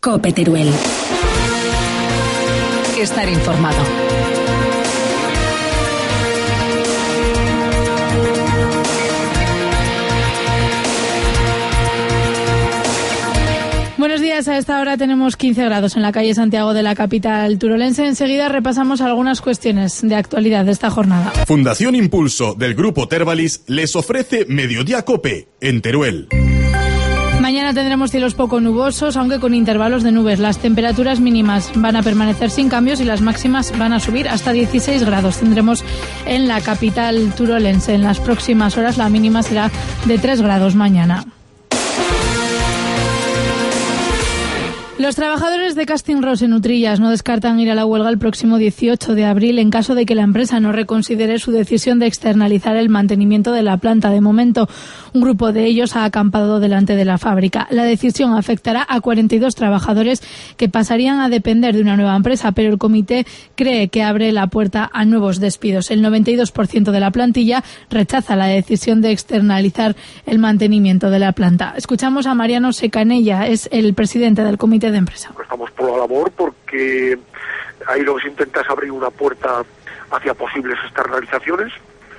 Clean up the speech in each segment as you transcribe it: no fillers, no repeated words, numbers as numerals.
COPE Teruel. Estar informado. Buenos días, a esta hora tenemos 15 grados en la calle Santiago de la capital turolense. Enseguida repasamos algunas cuestiones de actualidad de esta jornada. Fundación Impulso del Grupo Tervalis les ofrece Mediodía COPE en Teruel. Mañana tendremos cielos poco nubosos, aunque con intervalos de nubes. Las temperaturas mínimas van a permanecer sin cambios y las máximas van a subir hasta 16 grados. Tendremos en la capital turolense. En las próximas horas la mínima será de 3 grados mañana. Los trabajadores de Casting Ross en Utrillas no descartan ir a la huelga el próximo 18 de abril en caso de que la empresa no reconsidere su decisión de externalizar el mantenimiento de la planta. De momento, un grupo de ellos ha acampado delante de la fábrica. La decisión afectará a 42 trabajadores que pasarían a depender de una nueva empresa, pero el comité cree que abre la puerta a nuevos despidos. El 92% de la plantilla rechaza la decisión de externalizar el mantenimiento de la planta. Escuchamos a Mariano Secanella, es el presidente del comité de empresa. Estamos por la labor porque ahí lo que se intenta es abrir una puerta hacia posibles externalizaciones.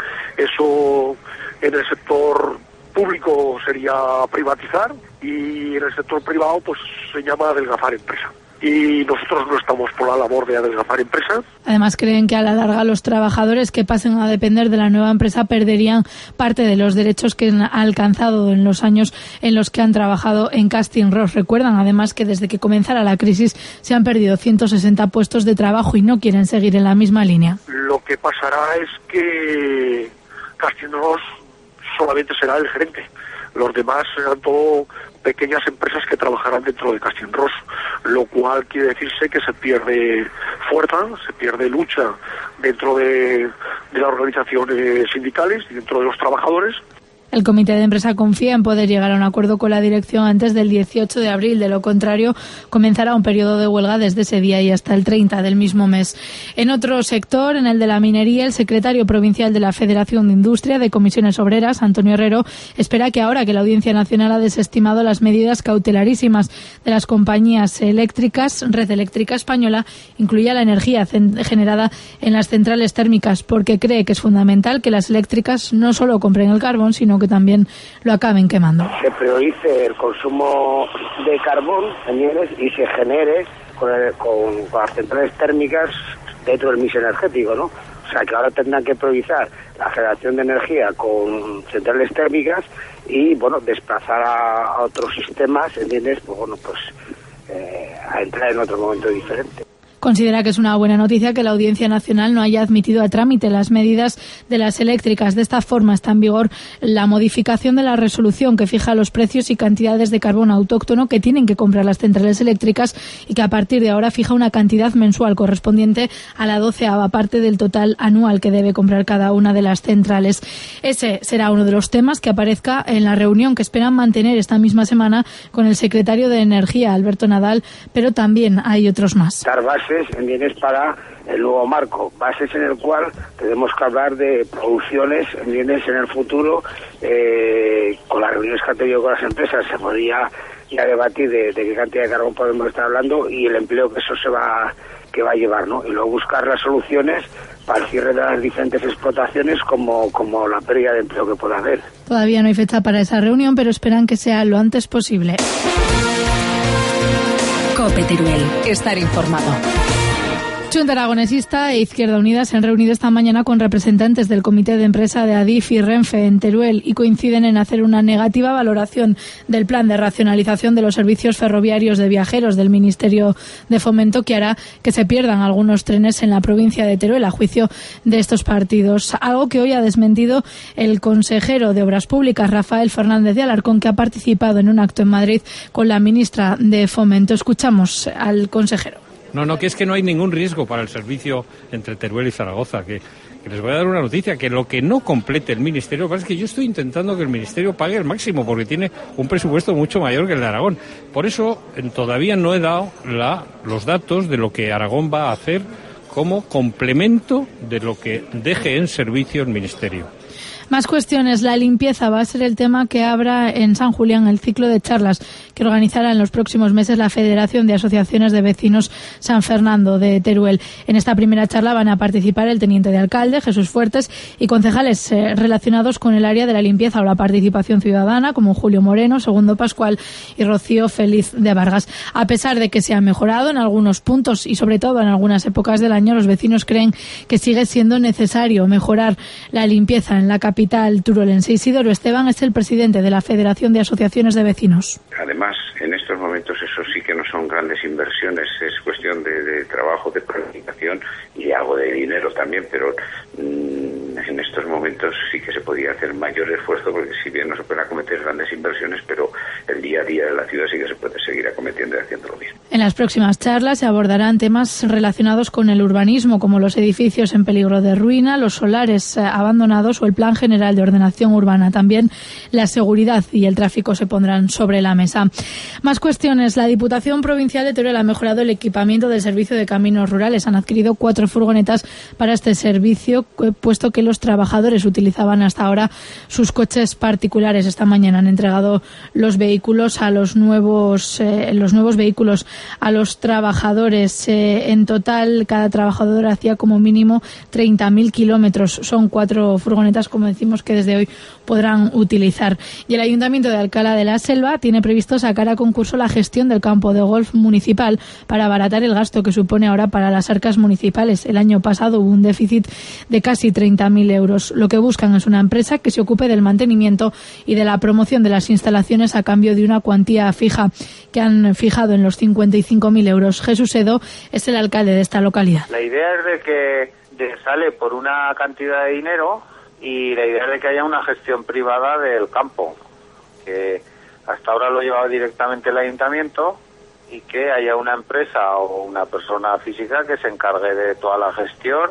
Eso en el sector público sería privatizar y en el sector privado pues se llama adelgazar empresa. Y nosotros no estamos por la labor de adelgazar empresas. Además, creen que a la larga los trabajadores que pasen a depender de la nueva empresa perderían parte de los derechos que han alcanzado en los años en los que han trabajado en Casting Ross. Recuerdan, además, que desde que comenzara la crisis se han perdido 160 puestos de trabajo y no quieren seguir en la misma línea. Lo que pasará es que Casting Ross solamente será el gerente. Los demás serán todo pequeñas empresas que trabajarán dentro de Casting Ross, lo cual quiere decirse que se pierde fuerza, se pierde lucha dentro de las organizaciones sindicales y dentro de los trabajadores. El comité de empresa confía en poder llegar a un acuerdo con la dirección antes del 18 de abril. De lo contrario, comenzará un periodo de huelga desde ese día y hasta el 30 del mismo mes. En otro sector, en el de la minería, el secretario provincial de la Federación de Industria de Comisiones Obreras, Antonio Herrero, espera que ahora que la Audiencia Nacional ha desestimado las medidas cautelarísimas de las compañías eléctricas, Red Eléctrica Española incluya la energía generada en las centrales térmicas, porque cree que es fundamental que las eléctricas no solo compren el carbón, sino que también lo acaben quemando. Se priorice el consumo de carbón, ¿entiendes? Y se genere con las centrales térmicas dentro del mix energético, ¿no? O sea, que ahora tendrán que priorizar la generación de energía con centrales térmicas y, bueno, desplazar a otros sistemas, ¿entiendes? Pues, bueno, pues a entrar en otro momento diferente. Considera que es una buena noticia que la Audiencia Nacional no haya admitido a trámite las medidas de las eléctricas. De esta forma está en vigor la modificación de la resolución que fija los precios y cantidades de carbón autóctono que tienen que comprar las centrales eléctricas y que a partir de ahora fija una cantidad mensual correspondiente a la 12ª parte del total anual que debe comprar cada una de las centrales. Ese será uno de los temas que aparezca en la reunión que esperan mantener esta misma semana con el secretario de Energía, Alberto Nadal, pero también hay otros más. ¿Entiendes? Para el nuevo marco, bases en el cual tenemos que hablar de producciones, ¿entiendes? En el futuro, con las reuniones que han tenido con las empresas, se podría ya debatir de qué cantidad de carbón podemos estar hablando y el empleo que eso va a llevar, ¿no? Y luego buscar las soluciones para el cierre de las diferentes explotaciones como la pérdida de empleo que pueda haber. Todavía no hay fecha para esa reunión, pero esperan que sea lo antes posible. COPE Teruel. Estar informado. Junta Aragonesista e Izquierda Unida se han reunido esta mañana con representantes del comité de empresa de Adif y Renfe en Teruel y coinciden en hacer una negativa valoración del plan de racionalización de los servicios ferroviarios de viajeros del Ministerio de Fomento, que hará que se pierdan algunos trenes en la provincia de Teruel, a juicio de estos partidos. Algo que hoy ha desmentido el consejero de Obras Públicas, Rafael Fernández de Alarcón, que ha participado en un acto en Madrid con la ministra de Fomento. Escuchamos al consejero. No, que es que no hay ningún riesgo para el servicio entre Teruel y Zaragoza, que les voy a dar una noticia, que lo que no complete el Ministerio, lo que pasa es que yo estoy intentando que el Ministerio pague el máximo, porque tiene un presupuesto mucho mayor que el de Aragón. Por eso todavía no he dado los datos de lo que Aragón va a hacer como complemento de lo que deje en servicio el Ministerio. Más cuestiones. La limpieza va a ser el tema que abra en San Julián el ciclo de charlas que organizará en los próximos meses la Federación de Asociaciones de Vecinos San Fernando de Teruel. En esta primera charla van a participar el teniente de alcalde, Jesús Fuertes, y concejales relacionados con el área de la limpieza o la participación ciudadana, como Julio Moreno, Segundo Pascual y Rocío Feliz de Vargas. A pesar de que se ha mejorado en algunos puntos y sobre todo en algunas épocas del año, los vecinos creen que sigue siendo necesario mejorar la limpieza en la capital turolense. Isidoro Esteban es el presidente de la Federación de Asociaciones de Vecinos. Además, en estos momentos eso sí que no son grandes inversiones, es cuestión de trabajo, de planificación y algo de dinero también, pero en estos momentos sí que se podía hacer mayor esfuerzo, porque si bien no se pueden acometer grandes inversiones, pero el día a día de la ciudad sí que se puede seguir acometiendo y haciéndolo bien. En las próximas charlas se abordarán temas relacionados con el urbanismo, como los edificios en peligro de ruina, los solares abandonados o el Plan General de Ordenación Urbana. También la seguridad y el tráfico se pondrán sobre la mesa. Más cuestiones. La Diputación Provincial de Teruel ha mejorado el equipamiento del servicio de caminos rurales. Han adquirido 4 furgonetas para este servicio, puesto que los trabajadores utilizaban hasta ahora sus coches particulares. Esta mañana han entregado los vehículos a los nuevos vehículos a los trabajadores. En total, cada trabajador hacía como mínimo 30.000 kilómetros. Son 4 furgonetas, como decimos, que desde hoy podrán utilizar. Y el Ayuntamiento de Alcalá de la Selva tiene previsto sacar a concurso la gestión del campo de golf municipal para abaratar el gasto que supone ahora para las arcas municipales. El año pasado hubo un déficit de casi 30.000 euros. Lo que buscan es una empresa que se ocupe del mantenimiento y de la promoción de las instalaciones a cambio de una cuantía fija que han fijado en los 55.000 euros. Jesús Edo es el alcalde de esta localidad. La idea es de que sale por una cantidad de dinero y la idea es de que haya una gestión privada del campo, que hasta ahora lo llevaba directamente el ayuntamiento, y que haya una empresa o una persona física que se encargue de toda la gestión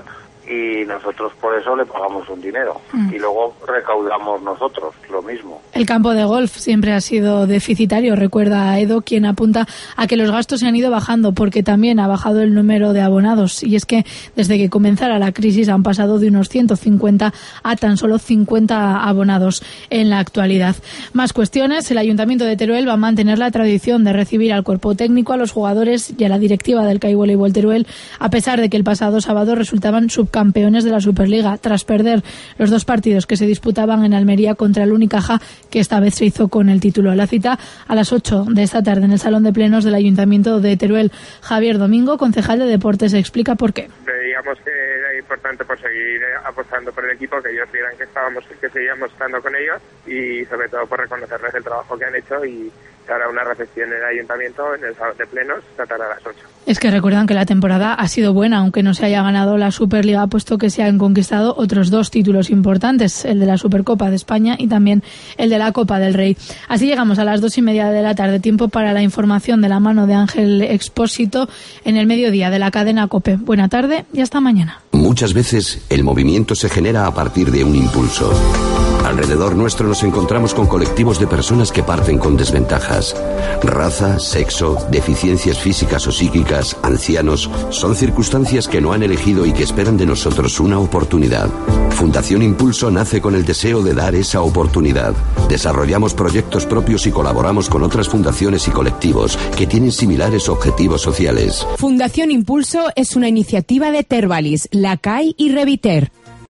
y nosotros por eso le pagamos un dinero y luego recaudamos nosotros lo mismo. El campo de golf siempre ha sido deficitario, recuerda a Edo, quien apunta a que los gastos se han ido bajando porque también ha bajado el número de abonados, y es que desde que comenzara la crisis han pasado de unos 150 a tan solo 50 abonados en la actualidad. Más cuestiones. El Ayuntamiento de Teruel va a mantener la tradición de recibir al cuerpo técnico, a los jugadores y a la directiva del CAI Voleibol Teruel, a pesar de que el pasado sábado resultaban subcampeones de la Superliga tras perder los 2 partidos que se disputaban en Almería contra el Unicaja, que esta vez se hizo con el título. La cita a las 8 de esta tarde en el Salón de Plenos del Ayuntamiento de Teruel. Javier Domingo, concejal de Deportes, explica por qué. Veíamos que era importante por seguir apostando por el equipo, que ellos vieran que seguíamos estando con ellos, y sobre todo por reconocerles el trabajo que han hecho, y ahora una recepción en el Ayuntamiento, en el Salón de Plenos, esta tarde a las 8. Es que recuerdan que la temporada ha sido buena, aunque no se haya ganado la Superliga, puesto que se han conquistado otros 2 títulos importantes, el de la Supercopa de España y también el de la Copa del Rey. Así llegamos a las 2:30 de la tarde, tiempo para la información de la mano de Ángel Expósito en el mediodía de la cadena COPE. Buena tarde y hasta mañana. Muchas veces el movimiento se genera a partir de un impulso. Alrededor nuestro nos encontramos con colectivos de personas que parten con desventajas. Raza, sexo, deficiencias físicas o psíquicas, ancianos, son circunstancias que no han elegido y que esperan de nosotros una oportunidad. Fundación Impulso nace con el deseo de dar esa oportunidad. Desarrollamos proyectos propios y colaboramos con otras fundaciones y colectivos que tienen similares objetivos sociales. Fundación Impulso es una iniciativa de Tervalis, la CAI y Reviter.